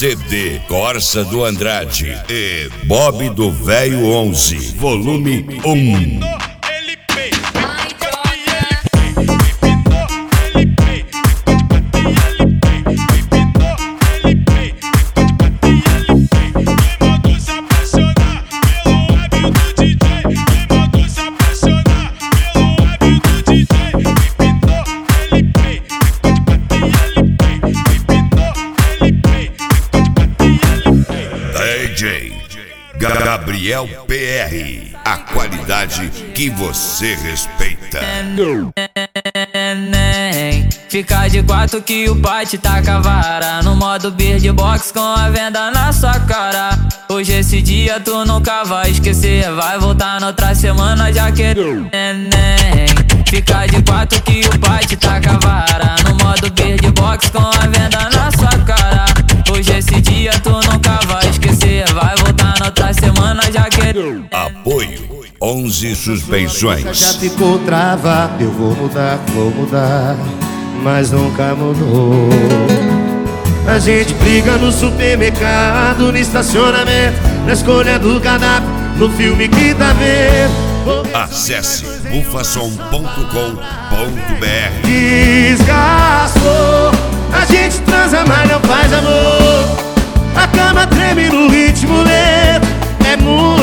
CD Corsa do Andrade e Bob do Velho 11, volume 1. DJ Gabriel PR, a qualidade que você respeita. Fica de quatro que o pai te taca a vara, no modo bird box com a venda na sua cara. Hoje esse dia tu nunca vai esquecer, vai voltar noutra semana já querendo neném. Fica de quatro que o pai te taca a vara, no modo bird box com a venda na sua cara. Hoje esse dia tu nunca vai esquecer, vai voltar noutra semana já querendo. Apoio 11 Suspensões. Já ficou travado, eu vou mudar, mas nunca mudou. A gente briga no supermercado, no estacionamento, na escolha do cardápio, no filme que tá vendo. Acesse bufasom.com.br. Desgastou, a gente transa, mas não faz amor. A cama treme no ritmo lento, é muito